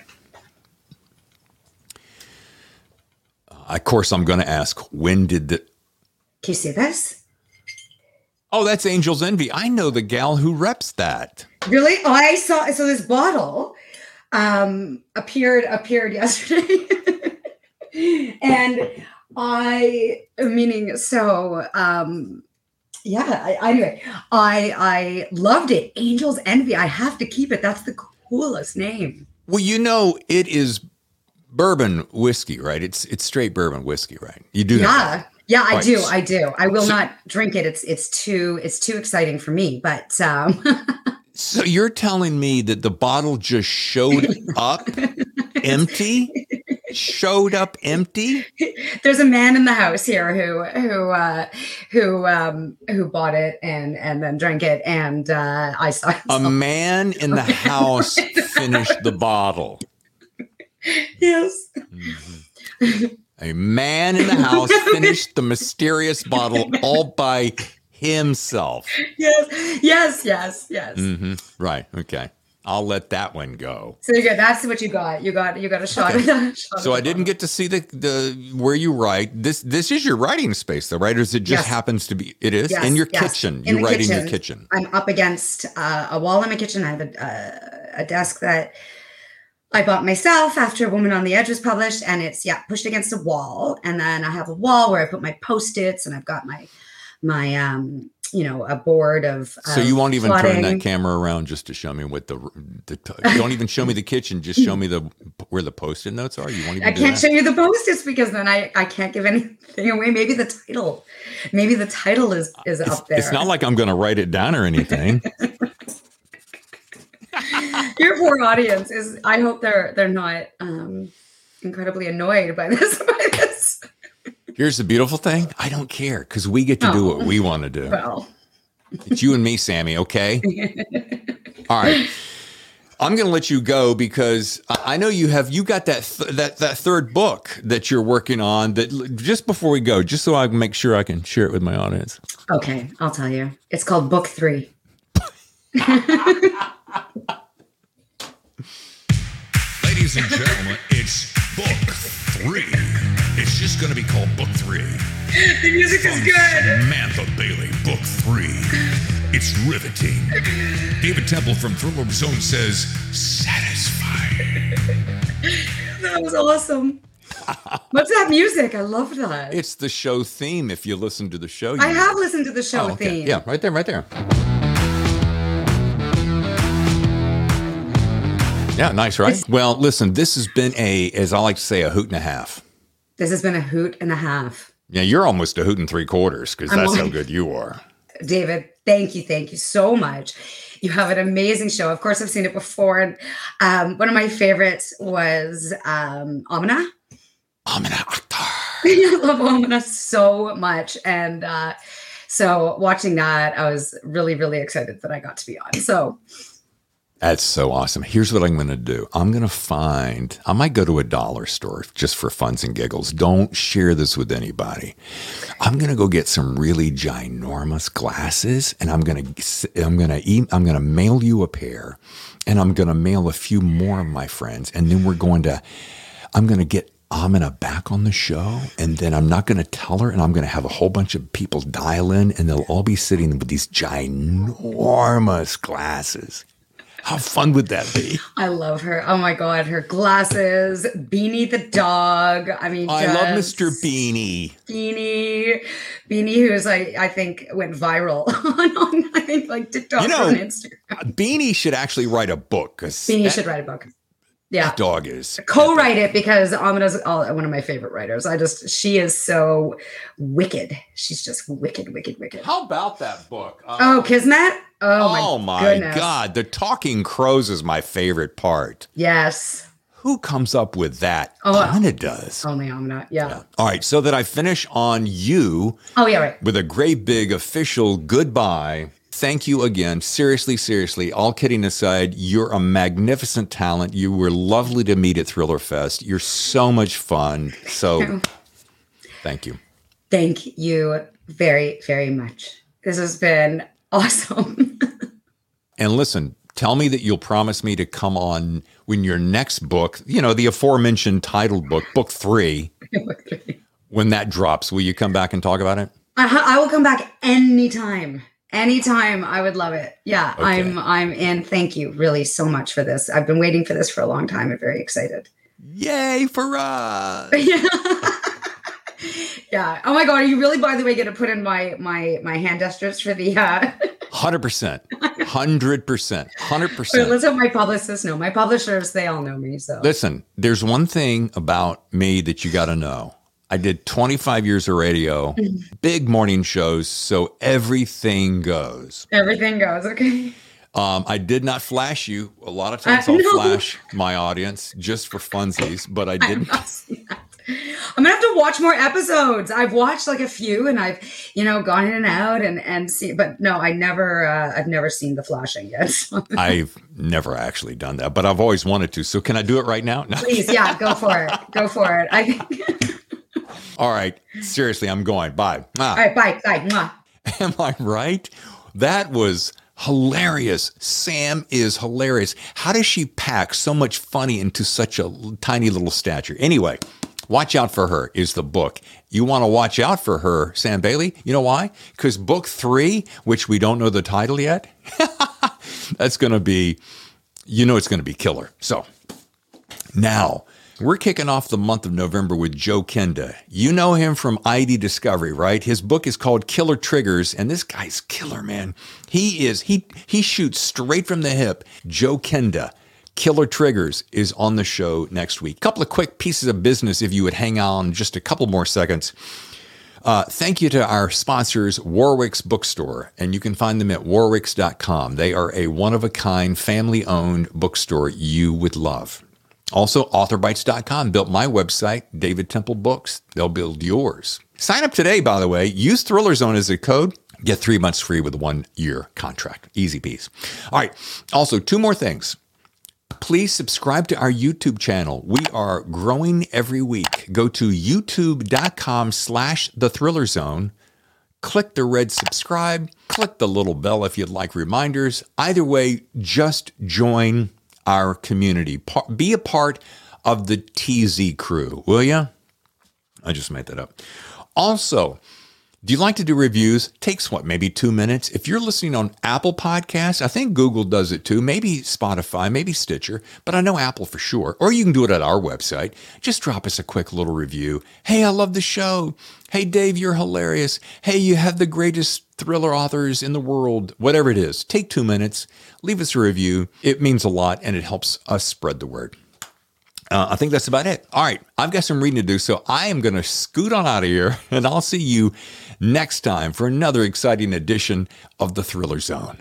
Of course, I'm going to ask, when did the... Can you see this? Oh, that's Angel's Envy. I know the gal who reps that. Really? Oh, I saw. So this bottle appeared yesterday, and anyway, I loved it. Angel's Envy. I have to keep it. That's the coolest name. Well, it is bourbon whiskey, right? It's straight bourbon whiskey, right? You do that. Yeah, I do. I will not drink it. It's too exciting for me. But so you're telling me that the bottle just showed up empty? Showed up empty? There's a man in the house here who bought it and then drank it, and I saw it. A man in the house finished the bottle. Yes. Mm-hmm. A man in the house finished the mysterious bottle all by himself. Yes. Mm-hmm. Right. Okay. I'll let that one go. So that's what you got. You got a shot of that. So I didn't get to see the where you write. This is your writing space, though, right? Or is it just happens to be? It is in your kitchen. You write in your kitchen. I'm up against a wall in my kitchen. I have a desk that I bought myself after Woman on the Edge was published, and it's pushed against a wall. And then I have a wall where I put my Post-its, and I've got my a board of. So you won't even turn that camera around just to show me what don't even show me the kitchen. Just show me where the Post-it notes are. You won't even. I can't show you the Post-its because then I can't give anything away. Maybe the title is up there. It's not like I'm going to write it down or anything. Your poor audience is. I hope they're not incredibly annoyed by this. Here's the beautiful thing. I don't care because we get to do what we want to do. Well, it's you and me, Sammy. Okay. All right. I'm going to let you go because I know you got that third book that you're working on. That just before we go, just so I can make sure I can share it with my audience. Okay, I'll tell you. It's called Book 3. Ladies and gentlemen, it's Book 3. It's just going to be called Book 3. The music is good. Samantha Bailey, Book 3. It's riveting. David Temple from Thriller Zone says, satisfied. That was awesome. What's that music? I love that. It's the show theme. If you listen to the show, I have listened to the show theme. Yeah, right there. Yeah, nice, right? Well, listen, this has been as I like to say, a hoot and a half. This has been a hoot and a half. Yeah, you're almost a hoot and 3/4 because that's how good you are. David, thank you so much. You have an amazing show. Of course, I've seen it before. And one of my favorites was Amina. Amina Akhtar. I love Amina so much. And so watching that, I was really, really excited that I got to be on. So That's so awesome. Here's what I'm going to do. I might go to a dollar store just for funs and giggles. Don't share this with anybody. I'm going to go get some really ginormous glasses, and I'm going to mail you a pair, and I'm going to mail a few more of my friends, and then I'm going to get Amina back on the show, and then I'm not going to tell her, and I'm going to have a whole bunch of people dial in, and they'll all be sitting with these ginormous glasses. How fun would that be? I love her. Oh my God, her glasses, Beanie the dog. I mean, I love Mr. Beanie. Beanie, who's I think went viral on I think like TikTok and Instagram. Beanie should actually write a book. Beanie should write a book. Yeah, that dog is co-write it because Amina's one of my favorite writers. She is so wicked. She's just wicked. How about that book? Kismet. Oh my goodness. God, the talking crows is my favorite part. Yes. Who comes up with that? Amina does. Only Amina. Yeah. All right, so that I finish on you. Oh yeah, right. With a great big official goodbye. Thank you again. Seriously, all kidding aside, you're a magnificent talent. You were lovely to meet at Thriller Fest. You're so much fun. So thank you. Thank you very, very much. This has been awesome. And listen, tell me that you'll promise me to come on when your next book, the aforementioned titled book, book 3, when that drops. Will you come back and talk about it? I will come back anytime. Anytime. I would love it. Yeah, okay. I'm in. Thank you really so much for this. I've been waiting for this for a long time. I'm very excited. Yay for us. Yeah. Oh my God. Are you really, by the way, going to put in my hand gestures for the 100%. 100%. Let's hope my publicists know. My publishers, they all know me. So listen, there's one thing about me that you got to know. I did 25 years of radio, big morning shows, so everything goes. Everything goes, okay. I did not flash you. A lot of times I'll flash my audience just for funsies, but I didn't. I'm gonna have to watch more episodes. I've watched like a few, and I've gone in and out and see. But no, I've never seen the flashing yet. I've never actually done that, but I've always wanted to. So can I do it right now? No. Please, yeah, go for it. Go for it. All right. Seriously, I'm going. Bye. All right. Bye. Mwah. Am I right? That was hilarious. Sam is hilarious. How does she pack so much funny into such a tiny little stature? Anyway, Watch Out for Her is the book. You want to watch out for her, Sam Bailey. You know why? Because book 3, which we don't know the title yet, that's going to be, it's going to be killer. So now, we're kicking off the month of November with Joe Kenda. You know him from ID Discovery, right? His book is called Killer Triggers, and this guy's killer, man. He shoots straight from the hip. Joe Kenda, Killer Triggers, is on the show next week. Couple of quick pieces of business if you would hang on just a couple more seconds. Thank you to our sponsors, Warwick's Bookstore, and you can find them at warwicks.com. They are a one-of-a-kind, family-owned bookstore you would love. Also, authorbytes.com built my website, David Temple Books. They'll build yours. Sign up today, by the way. Use Thriller Zone as a code. Get 3 months free with a 1-year contract. Easy peasy. All right. Also, 2 more things. Please subscribe to our YouTube channel. We are growing every week. Go to youtube.com/The Thriller Zone. Click the red subscribe. Click the little bell if you'd like reminders. Either way, just join our community. Be a part of the TZ crew, will you? I just made that up. Also, do you like to do reviews? Takes maybe 2 minutes. If you're listening on Apple Podcasts, I think Google does it too. Maybe Spotify, maybe Stitcher, but I know Apple for sure. Or you can do it at our website. Just drop us a quick little review. Hey, I love the show. Hey, Dave, you're hilarious. Hey, you have the greatest thriller authors in the world. Whatever it is, take 2 minutes. Leave us a review. It means a lot, and it helps us spread the word. I think that's about it. All right, I've got some reading to do, so I am going to scoot on out of here, and I'll see you next time for another exciting edition of The Thriller Zone.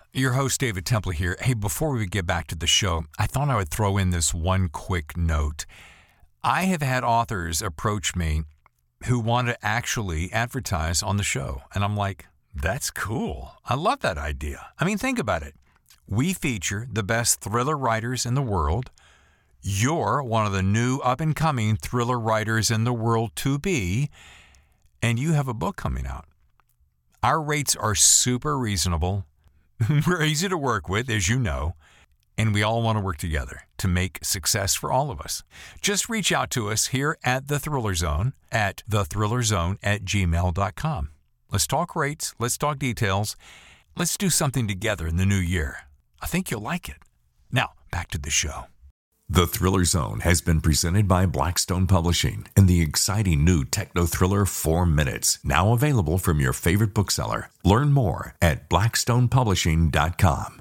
Your host, David Temple here. Hey, before we get back to the show, I thought I would throw in this one quick note. I have had authors approach me who want to actually advertise on the show. And I'm like, that's cool. I love that idea. I mean, think about it. We feature the best thriller writers in the world. You're one of the new up-and-coming thriller writers in the world to be, and you have a book coming out. Our rates are super reasonable. We're easy to work with, as you know, and we all want to work together to make success for all of us. Just reach out to us here at The Thriller Zone at thethrillerzone@gmail.com. Let's talk rates. Let's talk details. Let's do something together in the new year. I think you'll like it. Now, back to the show. The Thriller Zone has been presented by Blackstone Publishing and the exciting new techno thriller 4 Minutes, now available from your favorite bookseller. Learn more at blackstonepublishing.com.